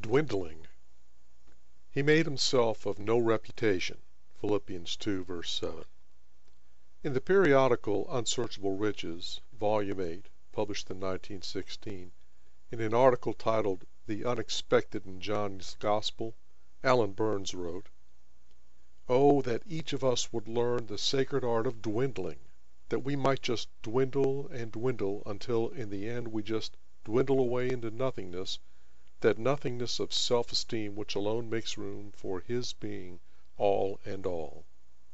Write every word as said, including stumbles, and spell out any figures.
Dwindling. He made himself of no reputation. Philippians two verse seven. In the periodical Unsearchable Riches, Volume eight, published in nineteen sixteen, in an article titled The Unexpected in John's Gospel, Alan Burns wrote, "Oh, that each of us would learn the sacred art of dwindling, that we might just dwindle and dwindle until in the end we just dwindle away into nothingness, that nothingness of self-esteem which alone makes room for His being all and all."